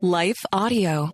Life Audio.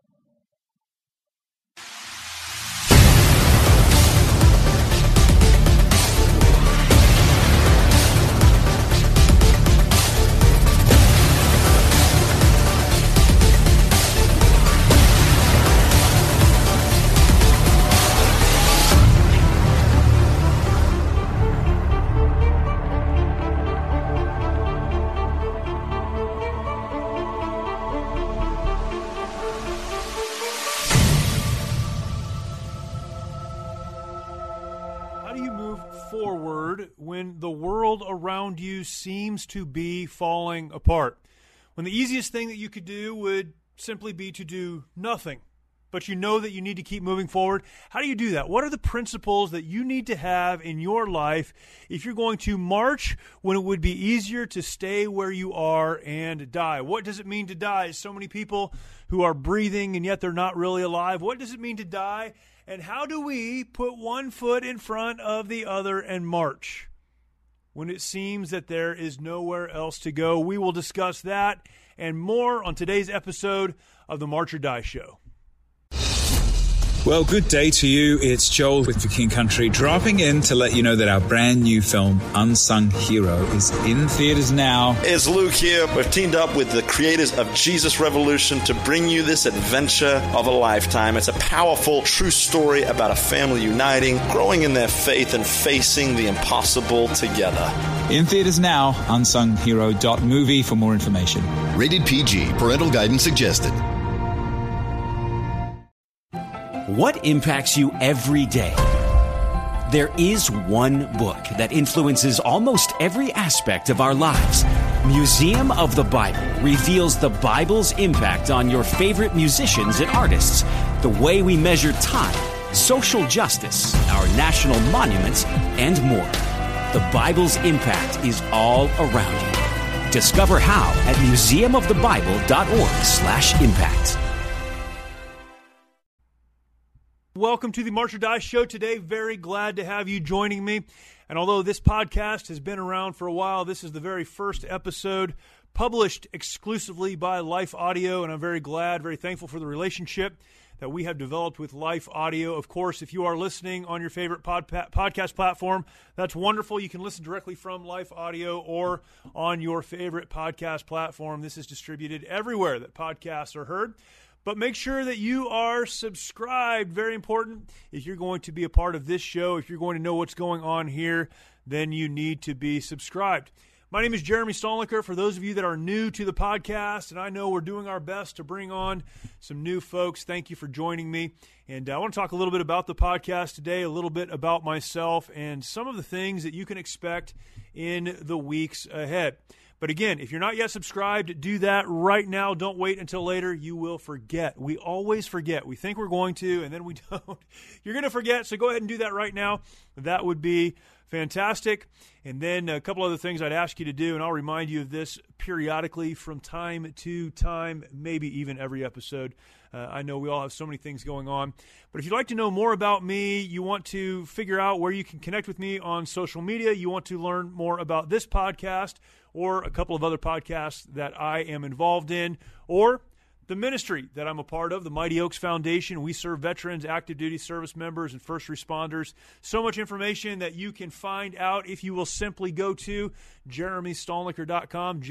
When the world around you seems to be falling apart, when the easiest thing that you could do would simply be to do nothing, but you know that you need to keep moving forward. How do you do that? What are the principles that you need to have in your life if you're going to march when it would be easier to stay where you are and die? What does it mean to die? So many people who are breathing and yet they're not really alive. What does it mean to die? And how do we put one foot in front of the other and march when it seems that there is nowhere else to go? We will discuss that and more on today's episode of the March or Die Show. Well, good day to you. It's Joel with The King Country, dropping in to let you know that our brand new film, Unsung Hero, is in theaters now. It's Luke here. We've teamed up with the creators of Jesus Revolution to bring you this adventure of a lifetime. It's a powerful, true story about a family uniting, growing in their faith, and facing the impossible together. In theaters now, unsunghero.movie for more information. Rated PG. Parental guidance suggested. What impacts you every day? There is one book that influences almost every aspect of our lives. Museum of the Bible reveals the Bible's impact on your favorite musicians and artists, the way we measure time, social justice, our national monuments, and more. The Bible's impact is all around you. Discover how at museumofthebible.org/impact. Welcome to the March or Die Show today. Very glad to have you joining me. And although this podcast has been around for a while, this is the very first episode published exclusively by Life Audio. And I'm very glad, very thankful for the relationship that we have developed with Life Audio. Of course, if you are listening on your favorite podcast platform, that's wonderful. You can listen directly from Life Audio or on your favorite podcast platform. This is distributed everywhere that podcasts are heard. But make sure that you are subscribed. Very important. If you're going to be a part of this show, if you're going to know what's going on here, then you need to be subscribed. My name is Jeremy Stolniker. For those of you that are new to the podcast, and I know we're doing our best to bring on some new folks, thank you for joining me. And I want to talk a little bit about the podcast today, a little bit about myself, and some of the things that you can expect in the weeks ahead. But again, if you're not yet subscribed, do that right now. Don't wait until later. You will forget. We always forget. We think we're going to, and then we don't. You're going to forget, so go ahead and do that right now. That would be fantastic. And then a couple other things I'd ask you to do, and I'll remind you of this periodically from time to time, maybe even every episode. I know we all have so many things going on. But if you'd like to know more about me, you want to figure out where you can connect with me on social media, you want to learn more about this podcast or a couple of other podcasts that I am involved in, or the ministry that I'm a part of, the Mighty Oaks Foundation. We serve veterans, active duty service members, and first responders. So much information that you can find out if you will simply go to jeremystolniker.com,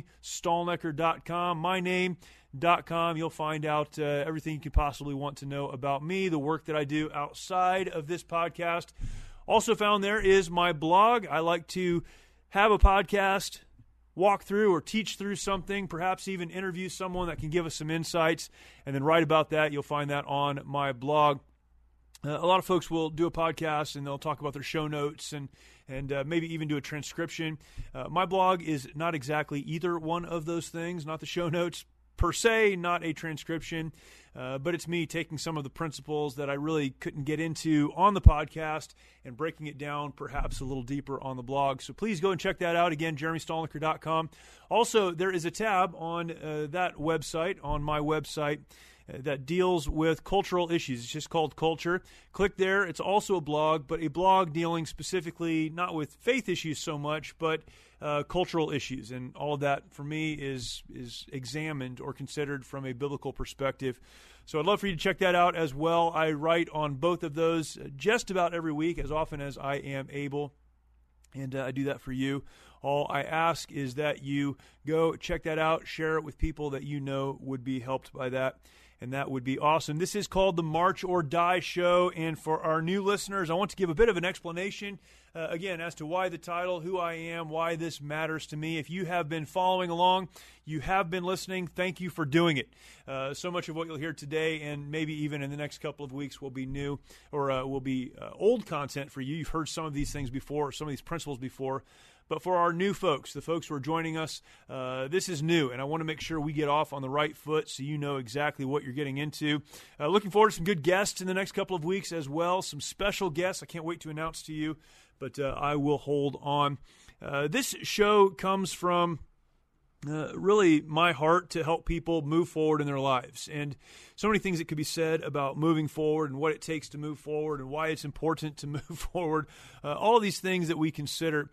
jeremystolniker.com, myname.com. You'll find out everything you could possibly want to know about me, the work that I do outside of this podcast. Also found there is my blog. I like to have a podcast, walk through or teach through something, perhaps even interview someone that can give us some insights, and then write about that. You'll find that on my blog. A lot of folks will do a podcast and they'll talk about their show notes and maybe even do a transcription. My blog is not exactly either one of those things, not the show notes per se, not a transcription, but it's me taking some of the principles that I really couldn't get into on the podcast and breaking it down perhaps a little deeper on the blog. So please go and check that out. Again, jeremystolniker.com. Also, there is a tab on that website, on my website, that deals with cultural issues. It's just called Culture. Click there. It's also a blog, but a blog dealing specifically not with faith issues so much, but cultural issues, and all of that for me is examined or considered from a biblical perspective. So I'd love for you to check that out as well. I write on both of those just about every week, as often as I am able, and I do that for you. All I ask is that you go check that out, share it with people that you know would be helped by that, and that would be awesome. This is called the March or Die Show, and for our new listeners, I want to give a bit of an explanation, again, as to why the title, who I am, why this matters to me. If you have been following along, you have been listening, thank you for doing it. So much of what you'll hear today, and maybe even in the next couple of weeks, will be new, or will be old content for you. You've heard some of these things before, some of these principles before. But for our new folks, the folks who are joining us, this is new, and I want to make sure we get off on the right foot so you know exactly what you're getting into. Looking forward to some good guests in the next couple of weeks as well, some special guests I can't wait to announce to you, but I will hold on. This show comes from really my heart to help people move forward in their lives. And so many things that could be said about moving forward and what it takes to move forward and why it's important to move forward. All of these things that we consider.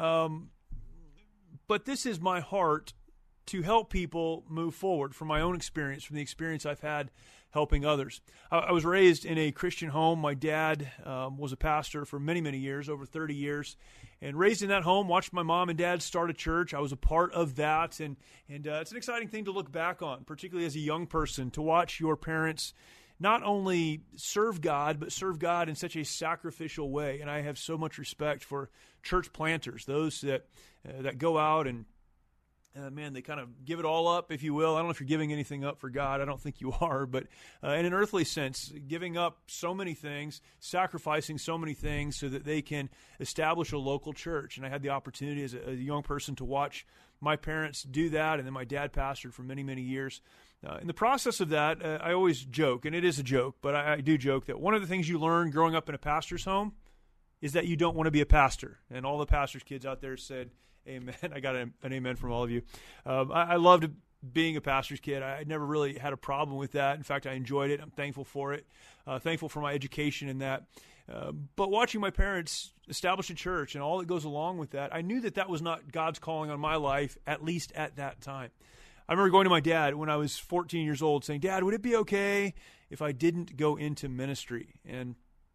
But this is my heart to help people move forward from my own experience, from the experience I've had helping others. I was raised in a Christian home. My dad was a pastor for many, many years, over 30 years. And raised in that home, watched my mom and dad start a church. I was a part of that. And it's an exciting thing to look back on, particularly as a young person, to watch your parents not only serve God, but serve God in such a sacrificial way. And I have so much respect for church planters, those that go out and they kind of give it all up, if you will. I don't know if you're giving anything up for God. I don't think you are. But in an earthly sense, giving up so many things, sacrificing so many things so that they can establish a local church. And I had the opportunity as a young person to watch my parents do that. And then my dad pastored for many, many years. In the process of that, I always joke, and it is a joke, but I do joke that one of the things you learn growing up in a pastor's home is that you don't want to be a pastor. And all the pastor's kids out there said, amen. I got an amen from all of you. I loved being a pastor's kid. I never really had a problem with that. In fact, I enjoyed it. I'm thankful for it. Thankful for my education in that. But watching my parents establish a church and all that goes along with that, I knew that that was not God's calling on my life, at least at that time. I remember going to my dad when I was 14 years old saying, Dad, would it be okay if I didn't go into ministry? And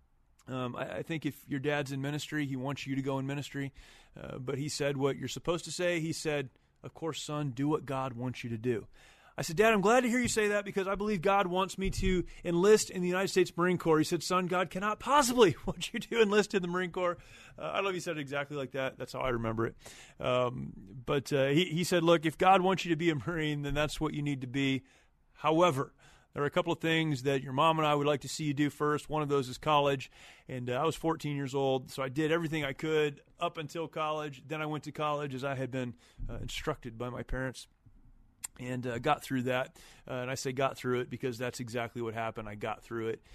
I think if your dad's in ministry, he wants you to go in ministry. But he said what you're supposed to say. He said, of course, son, do what God wants you to do. I said, Dad, I'm glad to hear you say that because I believe God wants me to enlist in the United States Marine Corps. He said, son, God cannot possibly want you to enlist in the Marine Corps. I love he said it exactly like that. That's how I remember it. But he said, look, if God wants you to be a Marine, then that's what you need to be. However, there are a couple of things that your mom and I would like to see you do first. One of those is college, and I was 14 years old, so I did everything I could up until college. Then I went to college as I had been instructed by my parents, and got through that. And I say got through it because that's exactly what happened. I got through it.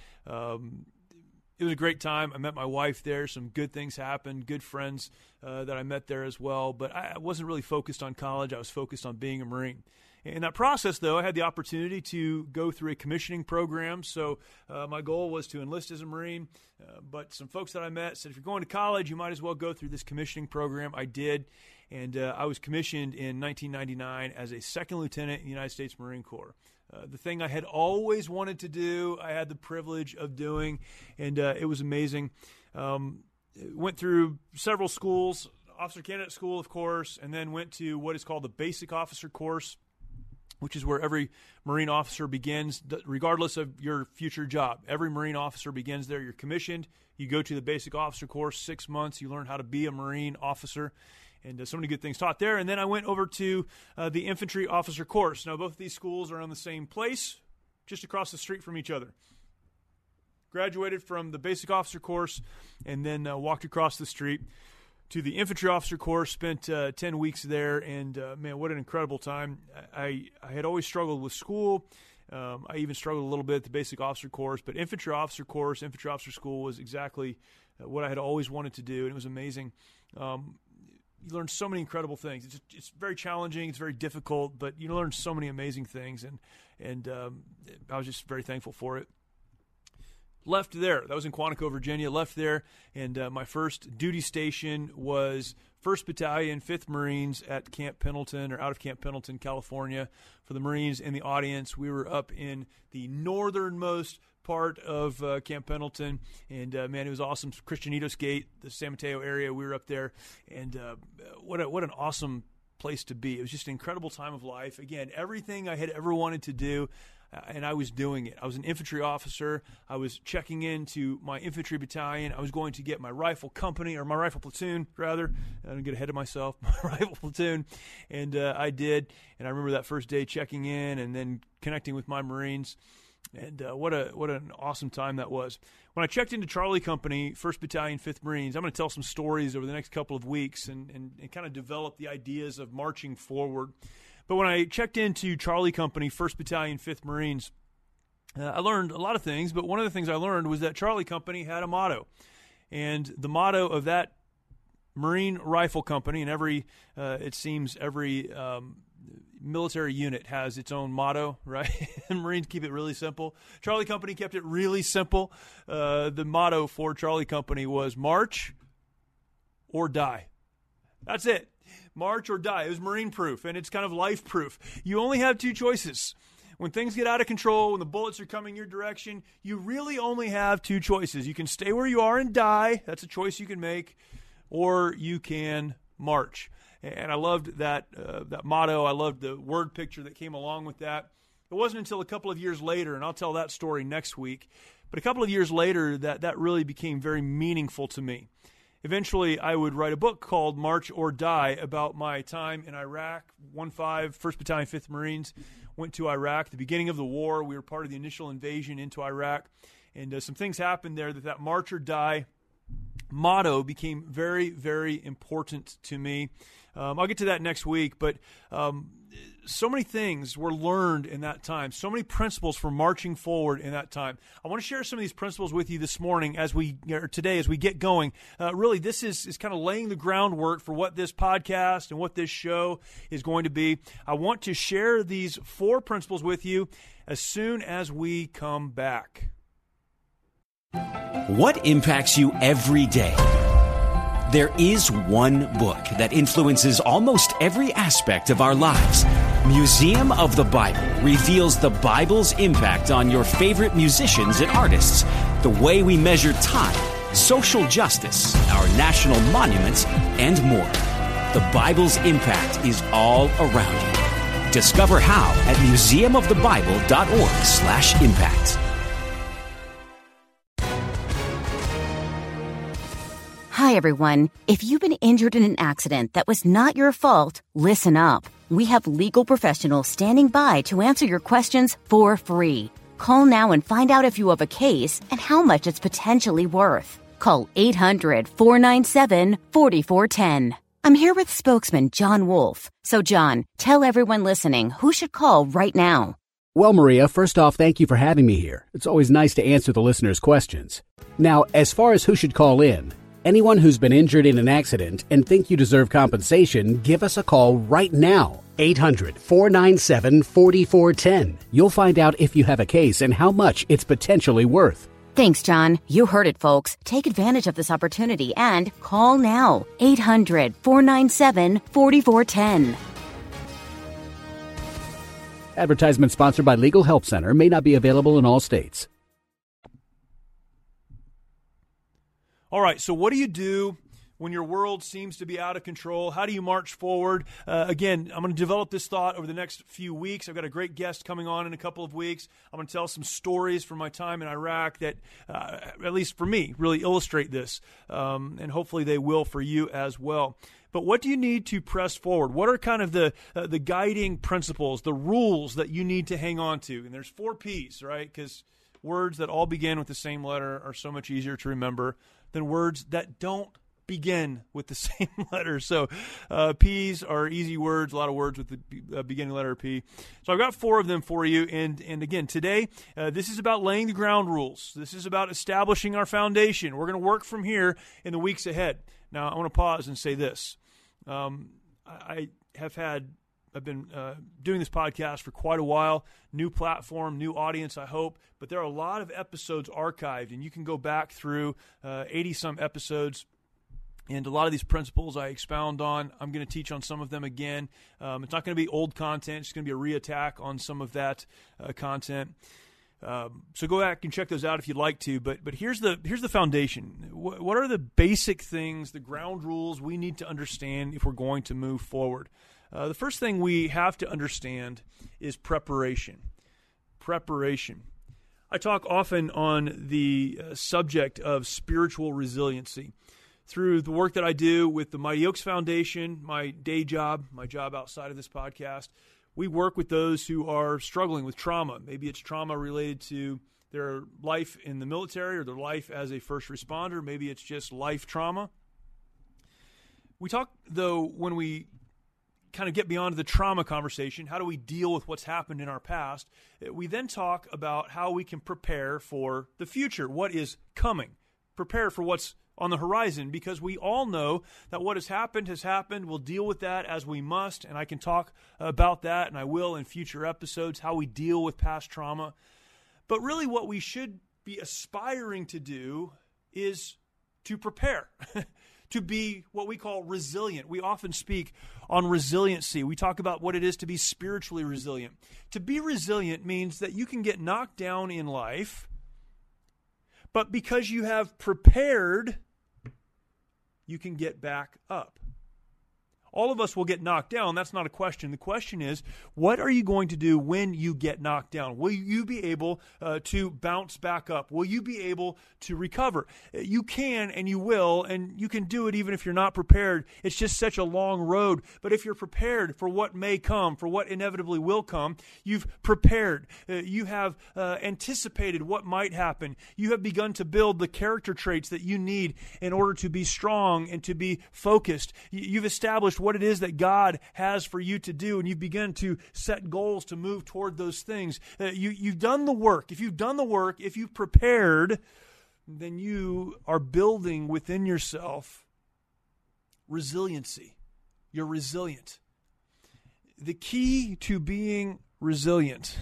It was a great time. I met my wife there. Some good things happened, good friends that I met there as well. But I wasn't really focused on college. I was focused on being a Marine. In that process, though, I had the opportunity to go through a commissioning program. So my goal was to enlist as a Marine. But some folks that I met said, if you're going to college, you might as well go through this commissioning program. I did. And I was commissioned in 1999 as a second lieutenant in the United States Marine Corps. The thing I had always wanted to do, I had the privilege of doing, and it was amazing. Went through several schools, Officer Candidate School, of course, and then went to what is called the Basic Officer Course, which is where every Marine officer begins, regardless of your future job. Every Marine officer begins there. You're commissioned. You go to the Basic Officer Course, 6 months. You learn how to be a Marine officer. And so many good things taught there. And then I went over to the Infantry Officer Course. Now, both of these schools are on the same place, just across the street from each other. Graduated from the Basic Officer Course and then walked across the street to the Infantry Officer Course, spent 10 weeks there. And, man, what an incredible time. I had always struggled with school. I even struggled a little bit at the Basic Officer Course. But Infantry Officer Course, Infantry Officer School was exactly what I had always wanted to do. And it was amazing. You learn so many incredible things. It's very challenging. It's very difficult, but you learn so many amazing things, and I was just very thankful for it. left there. That was in Quantico, Virginia. Left there, and my first duty station was 1st Battalion, 5th Marines at Camp Pendleton, or out of Camp Pendleton, California. For the Marines in the audience, we were up in the northernmost part of Camp Pendleton, and man, it was awesome. Christianitos Gate, the San Mateo area, we were up there, and what an awesome place to be. It was just an incredible time of life. Again, everything I had ever wanted to do, and I was doing it. I was an infantry officer. I was checking into my infantry battalion. I was going to get my rifle company, or my rifle platoon, rather. I don't get ahead of myself. My rifle platoon. And I did. And I remember that first day checking in and then connecting with my Marines. And what an awesome time that was. When I checked into Charlie Company, 1st Battalion, 5th Marines, I'm going to tell some stories over the next couple of weeks and kind of develop the ideas of marching forward. But when I checked into Charlie Company, 1st Battalion, 5th Marines, I learned a lot of things, but one of the things I learned was that Charlie Company had a motto. And the motto of that Marine Rifle Company, and every military unit has its own motto, right? And Marines keep it really simple. Charlie Company kept it really simple. The motto for Charlie Company was march or die. That's it. March or die. It was Marine proof, and it's kind of life proof. You only have two choices. When things get out of control, when the bullets are coming your direction, you really only have two choices. You can stay where you are and die. That's a choice you can make. Or you can march. And I loved that motto. I loved the word picture that came along with that. It wasn't until a couple of years later, and I'll tell that story next week, but a couple of years later that really became very meaningful to me. Eventually, I would write a book called March or Die about my time in Iraq. 1-5, 1st Battalion, 5th Marines, went to Iraq. At the beginning of the war, we were part of the initial invasion into Iraq. And some things happened there that March or Die motto became very, very important to me. I'll get to that next week, but so many things were learned in that time, so many principles for marching forward in that time. I want to share some of these principles with you this morning today as we get going. Really, this is kind of laying the groundwork for what this podcast and what this show is going to be. I want to share these 4 principles with you as soon as we come back. What impacts you every day? There is one book that influences almost every aspect of our lives. Museum of the Bible reveals the Bible's impact on your favorite musicians and artists, the way we measure time, social justice, our national monuments, and more. The Bible's impact is all around you. Discover how at museumofthebible.org/impact. Hi, everyone. If you've been injured in an accident that was not your fault, listen up. We have legal professionals standing by to answer your questions for free. Call now and find out if you have a case and how much it's potentially worth. Call 800-497-4410. I'm here with spokesman John Wolf. So, John, tell everyone listening who should call right now. Well, Maria, first off, thank you for having me here. It's always nice to answer the listeners' questions. Now, as far as who should call in, anyone who's been injured in an accident and think you deserve compensation, give us a call right now. 800-497-4410. You'll find out if you have a case and how much it's potentially worth. Thanks, John. You heard it, folks. Take advantage of this opportunity and call now. 800-497-4410. Advertisement sponsored by Legal Help Center. May not be available in all states. All right, so what do you do when your world seems to be out of control? How do you march forward? Again, I'm going to develop this thought over the next few weeks. I've got a great guest coming on in a couple of weeks. I'm going to tell some stories from my time in Iraq that, at least for me, really illustrate this, and hopefully they will for you as well. But what do you need to press forward? What are kind of the guiding principles, the rules that you need to hang on to? And there's 4 P's, right? Because words that all begin with the same letter are so much easier to remember than words that don't begin with the same letter. So P's are easy words, a lot of words with the beginning letter P. So I've got 4 of them for you. And again, today, this is about laying the ground rules. This is about establishing our foundation. We're going to work from here in the weeks ahead. Now, I want to pause and say this. I have had I've been doing this podcast for quite a while. New platform, new audience, I hope. But there are a lot of episodes archived, and you can go back through 80-some episodes. And a lot of these principles I expound on. I'm going to teach on some of them again. It's not going to be old content. It's going to be a re-attack on some of that content. So go back and check those out if you'd like to. But here's the foundation. What are the basic things, the ground rules we need to understand if we're going to move forward? The first thing we have to understand is preparation. Preparation. I talk often on the subject of spiritual resiliency. Through the work that I do with the Mighty Oaks Foundation, my day job, my job outside of this podcast, we work with those who are struggling with trauma. Maybe it's trauma related to their life in the military or their life as a first responder. Maybe it's just life trauma. We talk, though, when we kind of get beyond the trauma conversation, how do we deal with what's happened in our past? We then talk about how we can prepare for the future, what is coming, prepare for what's on the horizon, because we all know that what has happened. We'll deal with that as we must, and I can talk about that, and I will in future episodes, how we deal with past trauma. But really what we should be aspiring to do is to prepare, to be what we call resilient. We often speak on resiliency. We talk about what it is to be spiritually resilient. To be resilient means that you can get knocked down in life, but because you have prepared, you can get back up. All of us will get knocked down. That's not a question. The question is, what are you going to do when you get knocked down? Will you be able to bounce back up? Will you be able to recover? You can and you will, and you can do it even if you're not prepared. It's just such a long road. But if you're prepared for what may come, for what inevitably will come, you've prepared. You have anticipated what might happen. You have begun to build the character traits that you need in order to be strong and to be focused. You've established what it is that God has for you to do, and you've begun to set goals to move toward those things. You've done the work. If you've done the work, if you've prepared, then you are building within yourself resiliency. You're resilient. The key to being resilient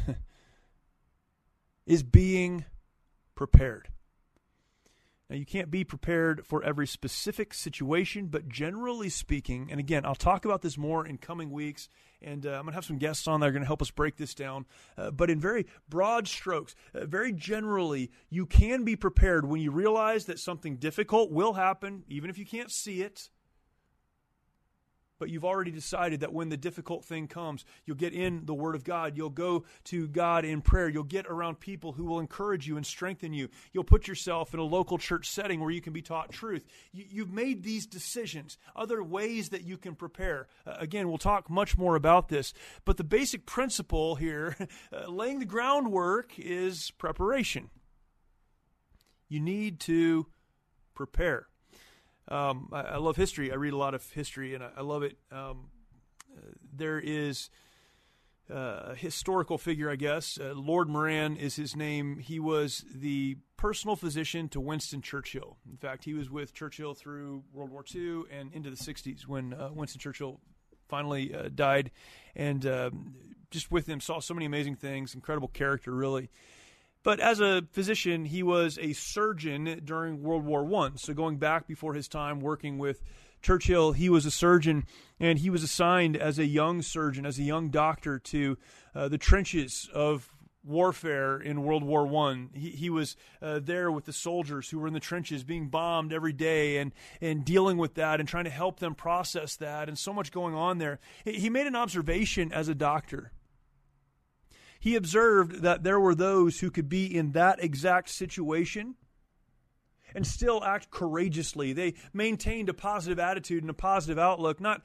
is being prepared. Now, you can't be prepared for every specific situation, but generally speaking, and again, I'll talk about this more in coming weeks, and I'm going to have some guests on that are going to help us break this down. But in very broad strokes, very generally, you can be prepared when you realize that something difficult will happen, even if you can't see it. But you've already decided that when the difficult thing comes, you'll get in the Word of God. You'll go to God in prayer. You'll get around people who will encourage you and strengthen you. You'll put yourself in a local church setting where you can be taught truth. You've made these decisions, other ways that you can prepare. Again, we'll talk much more about this. But the basic principle here, laying the groundwork, is preparation. You need to prepare. I love history. I read a lot of history, and I love it. There is a historical figure, I guess. Lord Moran is his name. He was the personal physician to Winston Churchill. In fact, he was with Churchill through World War II and into the 60s when Winston Churchill finally died. And just with him, saw so many amazing things, incredible character, really. But as a physician, he was a surgeon during World War I. So going back before his time working with Churchill, he was a surgeon, and he was assigned as a young surgeon, as a young doctor, to the trenches of warfare in World War I. He was there with the soldiers who were in the trenches being bombed every day and dealing with that and trying to help them process that, and so much going on there. He made an observation as a doctor. He observed that there were those who could be in that exact situation and still act courageously. They maintained a positive attitude and a positive outlook, not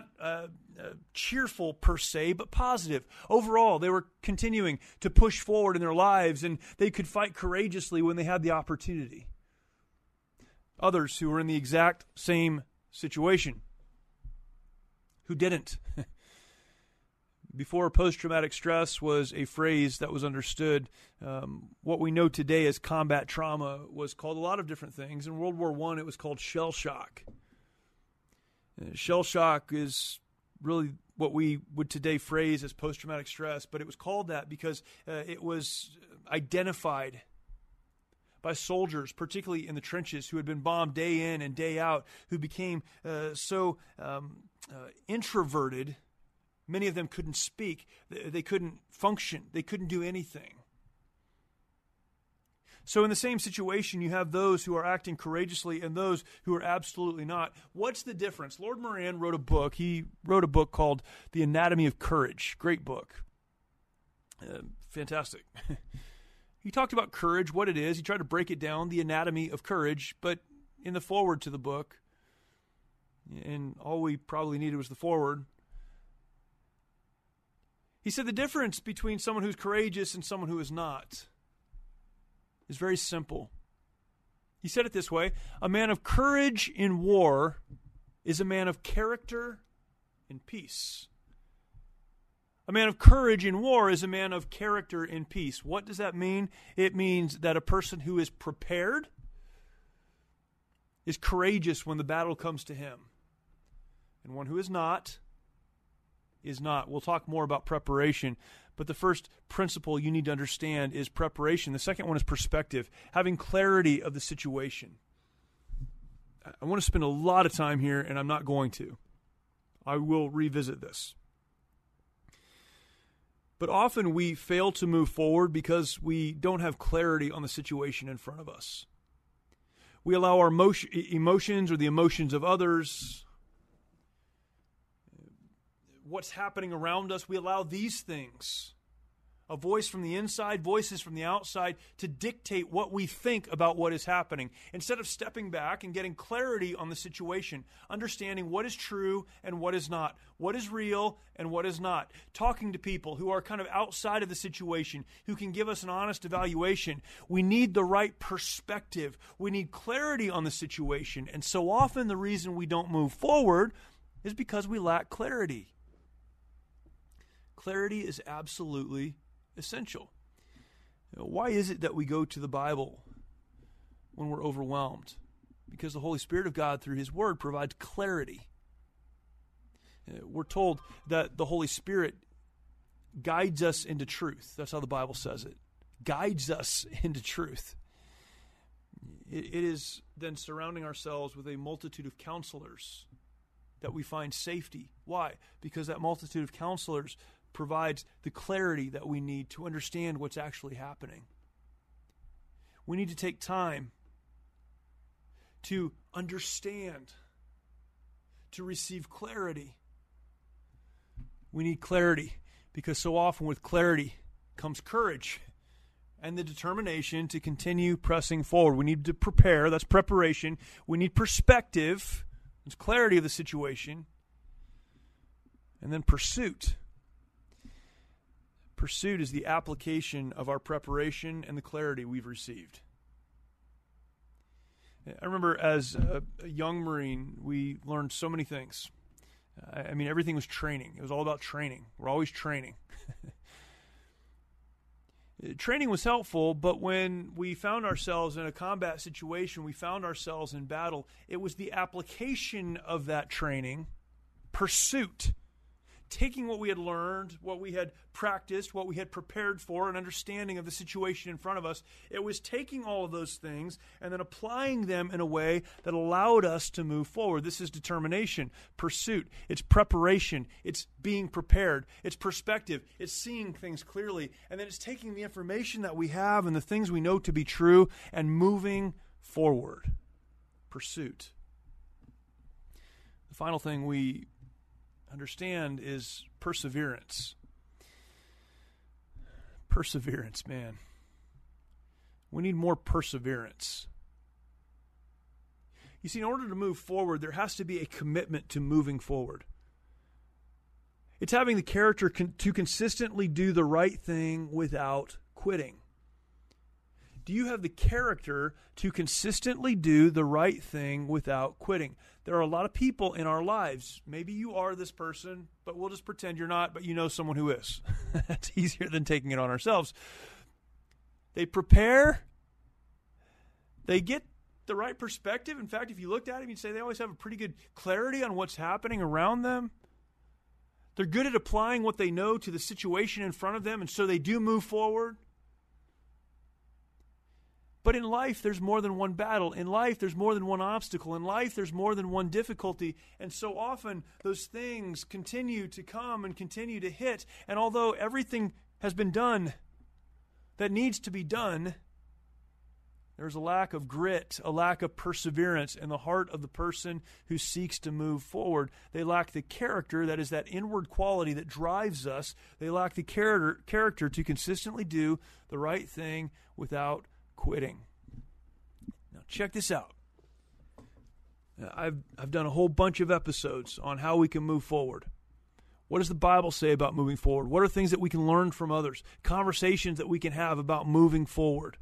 cheerful per se, but positive. Overall, they were continuing to push forward in their lives, and they could fight courageously when they had the opportunity. Others who were in the exact same situation, who didn't. Before post-traumatic stress was a phrase that was understood, what we know today as combat trauma was called a lot of different things. In World War I, it was called shell shock. Shell shock is really what we would today phrase as post-traumatic stress, but it was called that because it was identified by soldiers, particularly in the trenches, who had been bombed day in and day out, who became so introverted, many of them couldn't speak, they couldn't function, they couldn't do anything. So in the same situation, you have those who are acting courageously and those who are absolutely not. What's the difference? Lord Moran wrote a book. He wrote a book called The Anatomy of Courage. Great book. Fantastic. He talked about courage, what it is. He tried to break it down, the anatomy of courage. But in the foreword to the book, and all we probably needed was the foreword, he said the difference between someone who's courageous and someone who is not is very simple. He said it this way: a man of courage in war is a man of character in peace. A man of courage in war is a man of character in peace. What does that mean? It means that a person who is prepared is courageous when the battle comes to him. And one who is not. We'll talk more about preparation. But the first principle you need to understand is preparation. The second one is perspective, having clarity of the situation. I want to spend a lot of time here, and I'm not going to. I will revisit this. But often we fail to move forward because we don't have clarity on the situation in front of us. We allow our emotions or the emotions of others, what's happening around us, we allow these things, a voice from the inside, voices from the outside, to dictate what we think about what is happening. Instead of stepping back and getting clarity on the situation, understanding what is true and what is not, what is real and what is not, talking to people who are kind of outside of the situation, who can give us an honest evaluation. We need the right perspective. We need clarity on the situation. And so often the reason we don't move forward is because we lack clarity. Clarity is absolutely essential. Why is it that we go to the Bible when we're overwhelmed? Because the Holy Spirit of God, through His Word, provides clarity. We're told that the Holy Spirit guides us into truth. That's how the Bible says it. Guides us into truth. It is then surrounding ourselves with a multitude of counselors that we find safety. Why? Because that multitude of counselors provides the clarity that we need to understand what's actually happening. We need to take time to understand, to receive clarity. We need clarity because so often with clarity comes courage and the determination to continue pressing forward. We need to prepare. That's preparation. We need perspective. It's clarity of the situation. And then pursuit. Pursuit is the application of our preparation and the clarity we've received. I remember as a young Marine, we learned so many things. I mean, everything was training. It was all about training. We're always training. Training was helpful, but when we found ourselves in a combat situation, we found ourselves in battle, it was the application of that training, pursuit, taking what we had learned, what we had practiced, what we had prepared for, an understanding of the situation in front of us. It was taking all of those things and then applying them in a way that allowed us to move forward. This is determination, pursuit. It's preparation. It's being prepared. It's perspective. It's seeing things clearly. And then it's taking the information that we have and the things we know to be true and moving forward. Pursuit. The final thing we understand is perseverance. Perseverance, man. We need more perseverance. You see, in order to move forward, there has to be a commitment to moving forward. It's having the character to consistently do the right thing without quitting. Do you have the character to consistently do the right thing without quitting? There are a lot of people in our lives. Maybe you are this person, but we'll just pretend you're not, but you know someone who is. That's easier than taking it on ourselves. They prepare. They get the right perspective. In fact, if you looked at them, you'd say they always have a pretty good clarity on what's happening around them. They're good at applying what they know to the situation in front of them, and so they do move forward. But in life, there's more than one battle. In life, there's more than one obstacle. In life, there's more than one difficulty. And so often, those things continue to come and continue to hit. And although everything has been done that needs to be done, there's a lack of grit, a lack of perseverance in the heart of the person who seeks to move forward. They lack the character, that is that inward quality that drives us. They lack the character to consistently do the right thing without quitting. Now check this out. I've done a whole bunch of episodes on how we can move forward. What does the Bible say about moving forward? What are things that we can learn from others? Conversations that we can have about moving forward.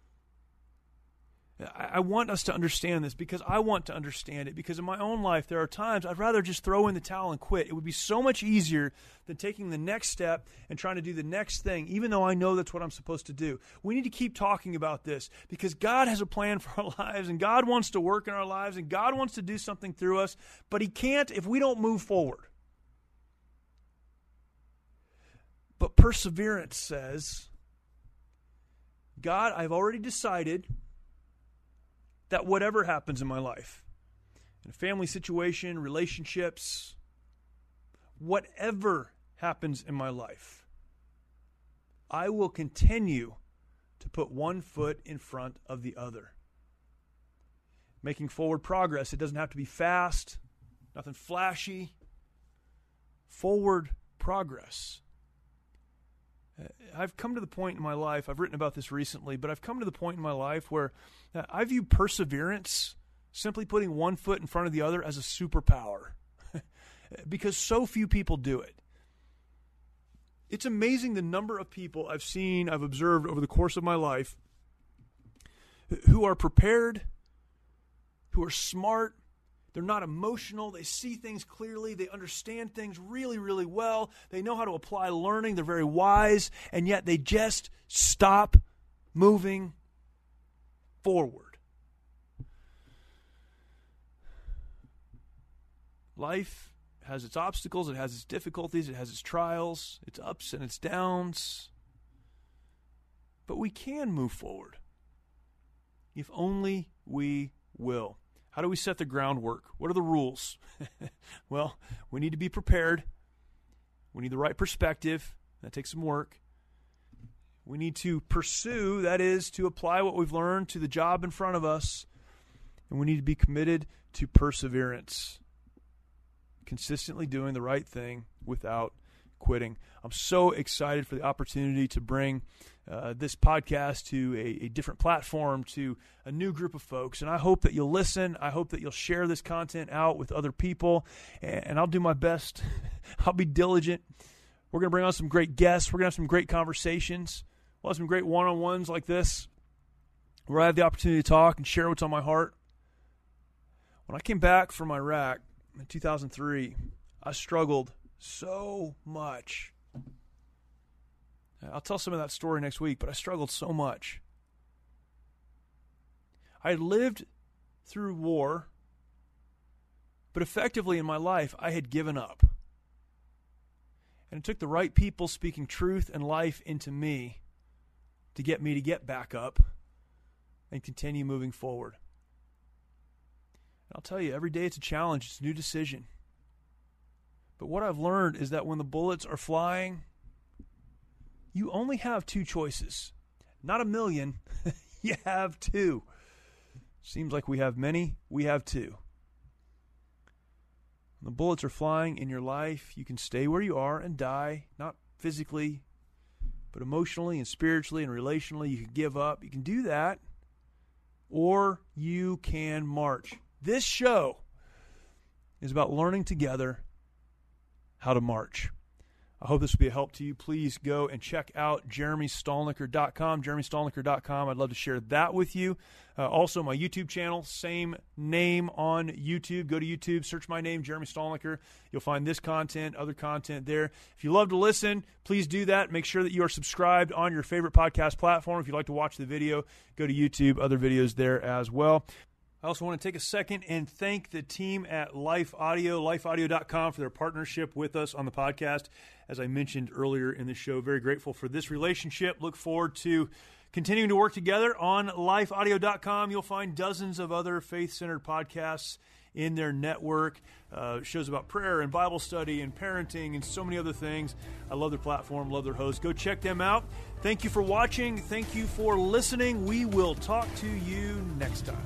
I want us to understand this because I want to understand it, because in my own life there are times I'd rather just throw in the towel and quit. It would be so much easier than taking the next step and trying to do the next thing, even though I know that's what I'm supposed to do. We need to keep talking about this because God has a plan for our lives, and God wants to work in our lives, and God wants to do something through us, but He can't if we don't move forward. But perseverance says, God, I've already decided that whatever happens in my life, in a family situation, relationships, whatever happens in my life, I will continue to put one foot in front of the other. Making forward progress. It doesn't have to be fast, nothing flashy. Forward progress. I've come to the point in my life, I've written about this recently, but I've come to the point in my life where I view perseverance, simply putting one foot in front of the other, as a superpower because so few people do it. It's amazing the number of people I've observed over the course of my life who are prepared, who are smart. They're not emotional. They see things clearly. They understand things really, really well. They know how to apply learning. They're very wise, and yet they just stop moving forward. Life has its obstacles. It has its difficulties. It has its trials, its ups and its downs. But we can move forward if only we will. How do we set the groundwork? What are the rules? Well, we need to be prepared. We need the right perspective. That takes some work. We need to pursue, that is, to apply what we've learned to the job in front of us. And we need to be committed to perseverance. Consistently doing the right thing without quitting. I'm so excited for the opportunity to bring this podcast to a different platform, to a new group of folks. And I hope that you'll listen. I hope that you'll share this content out with other people. And I'll do my best. I'll be diligent. We're going to bring on some great guests. We're going to have some great conversations. We'll have some great one-on-ones like this where I have the opportunity to talk and share what's on my heart. When I came back from Iraq in 2003, I struggled so much. I'll tell some of that story next week, but I struggled so much. I had lived through war, but effectively in my life, I had given up. And it took the right people speaking truth and life into me to get back up and continue moving forward. And I'll tell you, every day it's a challenge. It's a new decision. But what I've learned is that when the bullets are flying, you only have two choices. Not a million. You have two. Seems like we have many. We have two. When the bullets are flying in your life, you can stay where you are and die, not physically, but emotionally and spiritually and relationally. You can give up. You can do that. Or you can march. This show is about learning together how to march. I hope this will be a help to you. Please go and check out JeremyStolniker.com, JeremyStolniker.com. I'd love to share that with you. Also, my YouTube channel, same name on YouTube. Go to YouTube, search my name, Jeremy Stolniker. You'll find this content, other content there. If you love to listen, please do that. Make sure that you are subscribed on your favorite podcast platform. If you'd like to watch the video, go to YouTube, other videos there as well. I also want to take a second and thank the team at Life Audio, lifeaudio.com, for their partnership with us on the podcast. As I mentioned earlier in the show, very grateful for this relationship. Look forward to continuing to work together. On lifeaudio.com, you'll find dozens of other faith-centered podcasts in their network, shows about prayer and Bible study and parenting and so many other things. I love their platform, love their host. Go check them out. Thank you for watching. Thank you for listening. We will talk to you next time.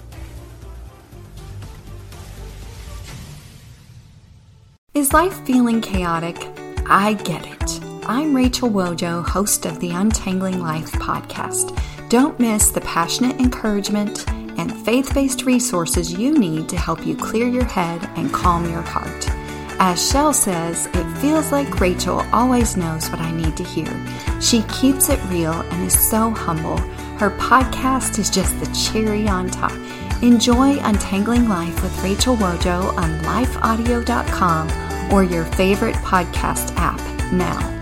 Is life feeling chaotic? I get it. I'm Rachel Wojo, host of the Untangling Life podcast. Don't miss the passionate encouragement and faith-based resources you need to help you clear your head and calm your heart. As Shell says, it feels like Rachel always knows what I need to hear. She keeps it real and is so humble. Her podcast is just the cherry on top. Enjoy Untangling Life with Rachel Wojo on lifeaudio.com or your favorite podcast app now.